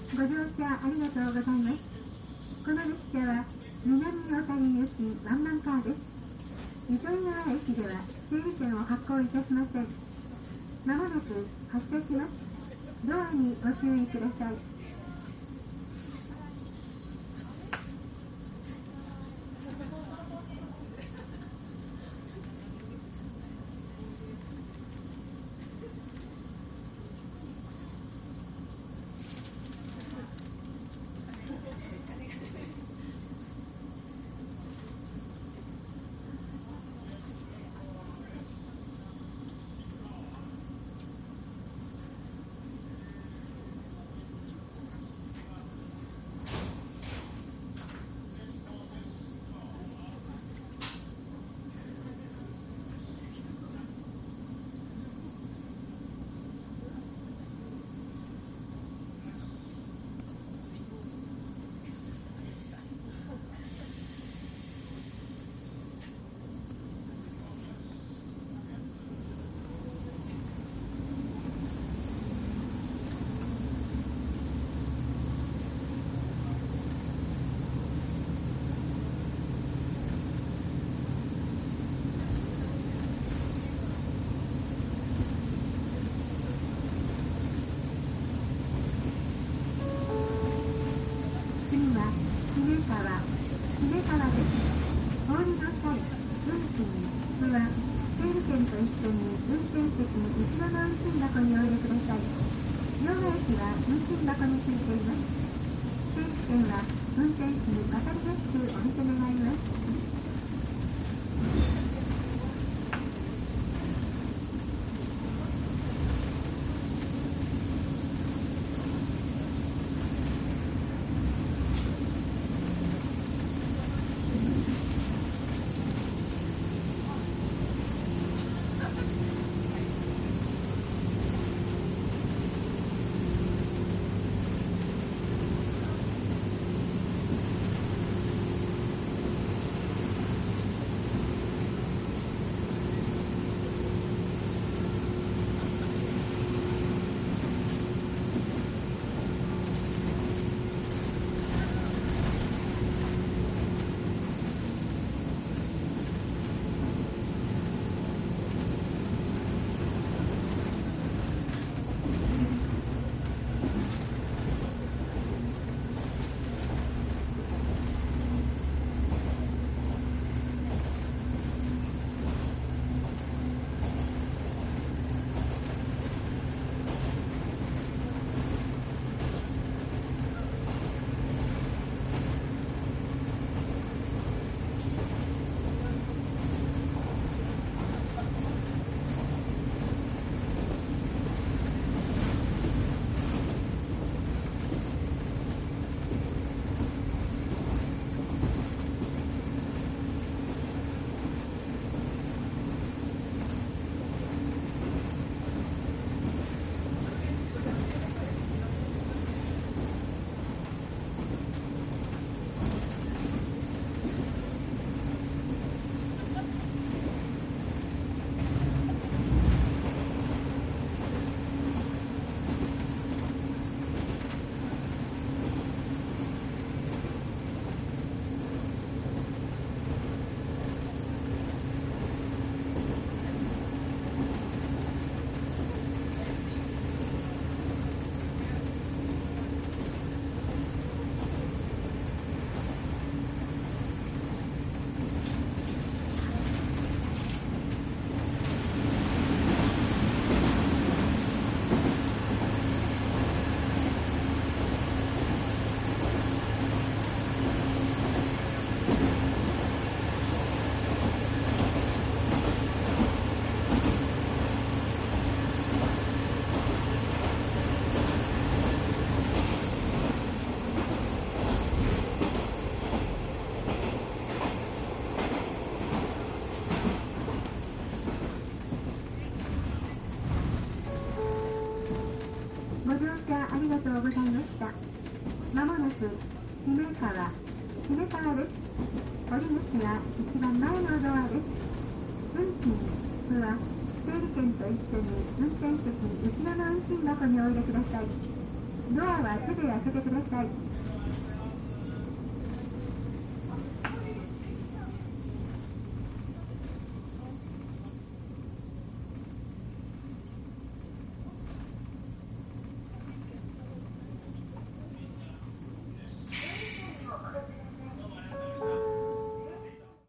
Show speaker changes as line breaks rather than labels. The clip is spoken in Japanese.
ご乗車ありがとうございます。この列車は南小谷行きワンマンカーです。糸魚川駅では整理券を発行いたしません。まもなく発車します。ドアにご注意ください。まもなく姫川です。降り口は一番前のドアです。運賃は整理券と一緒に運転席後ろの運賃箱にお入れください。 ドアはすぐ開けてください。